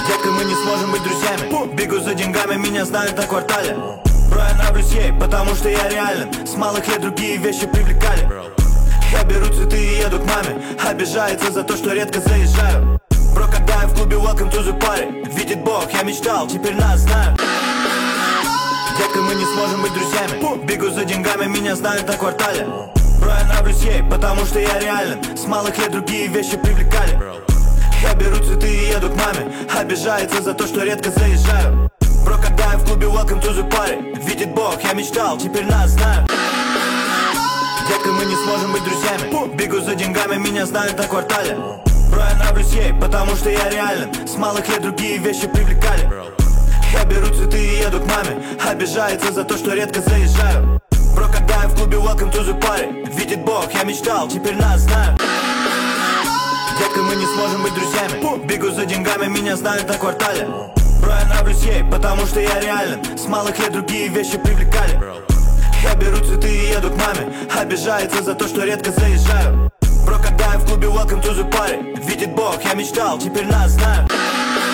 Детка, мы не сможем быть друзьями. Бегу за деньгами, меня знают на квартале. Бро, я нравлюсь ей, потому что я реален. С малых лет другие вещи привлекали. Я беру цветы и еду к маме. Обижается за то, что редко заезжаю. Бро, когда я в клубе welcome to the party, видит Бог, я мечтал, теперь нас знают. Детка, мы не сможем быть друзьями. Бегу за деньгами, меня знают на квартале. Бро, я нравлюсь ей, потому что я реален. С малых лет другие вещи привлекали. Я беру цветы и еду к маме. Обижается за то, что редко заезжаю. Бро, когда я в клубе welcome to the party, видит Бог, я мечтал, теперь нас знают. Детка, мы не сможем быть друзьями. Бегу за деньгами, меня знают на квартале. Бро, я нравлюсь ей, потому что я реален. С малых лет другие вещи привлекали. Я беру цветы и еду к маме. Обижается за то, что редко заезжаю. Бро, когда я в клубе welcome to the party, видит Бог, я мечтал, теперь нас знают. Детка, мы не сможем быть друзьями. Бегу за деньгами, меня знают на квартале. Бро, я нравлюсь ей, потому что я реален. С малых лет другие вещи привлекали. Я беру цветы и еду к маме. Обижается за то, что редко заезжаю. Бро, когда я в клубе welcome to the party, видит Бог, я мечтал, теперь нас знают.